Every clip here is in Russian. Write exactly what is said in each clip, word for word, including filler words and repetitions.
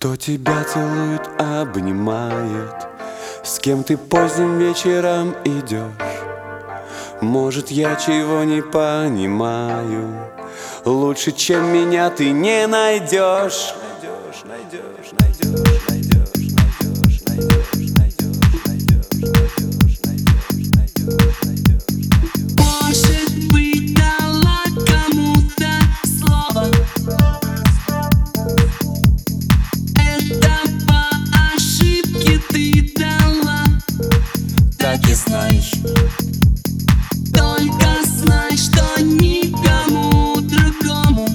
Кто тебя целует, обнимает, с кем ты поздним вечером идешь. Может, я чего не понимаю, лучше, чем меня, ты не найдешь. Найдешь, найдешь, найдешь, найдешь, найдешь, найдешь, найдешь, найдешь, найдешь, найдешь, найдешь. Может быть, дала кому-то слово. Это по ошибке ты дала. Так и знаешь, Только знай, что никому другому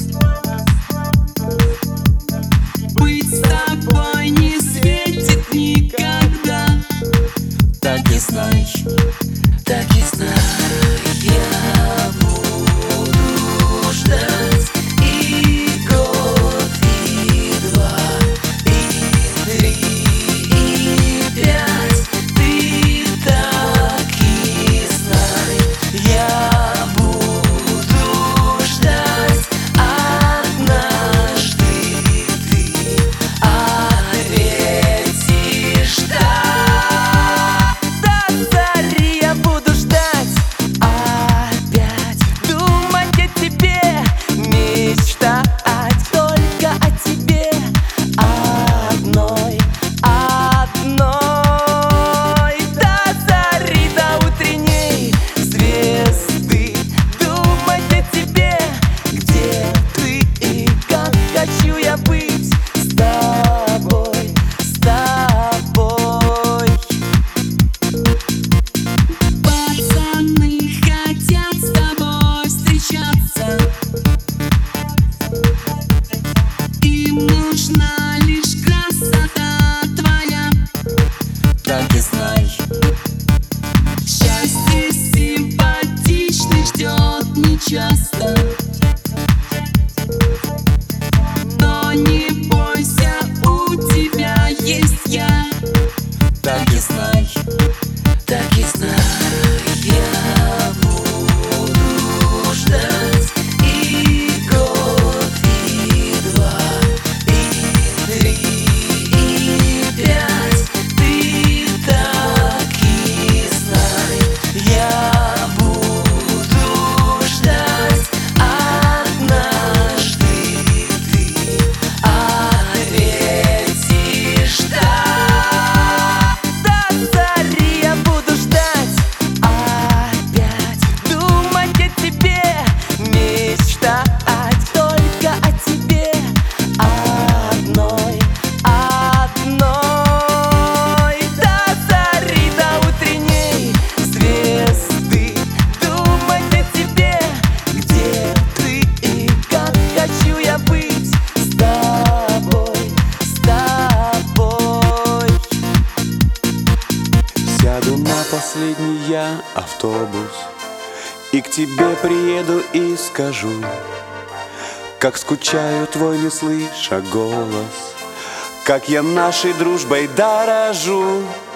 быть с тобой не светит никогда. так и знаешь, Так и знай, я буду ждать и год, и два, и три, и пять. Ты так и знай, я буду ждать. Однажды ты ответишь да. До зари я буду ждать, опять думать о тебе, мечтать только о тебе, одной, одной. До зари, до утренней звезды думать о тебе, где ты и как хочу я быть с тобой, с тобой. Пацаны хотят с тобой встречаться. Им нужна лишь красота твоя. так и знаешь, Счастье симпатичный ждет нечасто. Но не бойся, у тебя есть я. так и знаешь, Так и знай, я буду ждать и год, и два, и три, и пять. Ты так и знай, я буду ждать. Однажды ты ответишь да. До зари я буду ждать, опять думать о тебе, мечтать только о тебе, одной, одной. До зари, до утренней звезды думать о тебе, где ты и как хочу я быть с тобой, с тобой. сяду на последний я автобус и к тебе приеду и скажу, как скучаю, твой не слыша голос, как я нашей дружбой дорожу.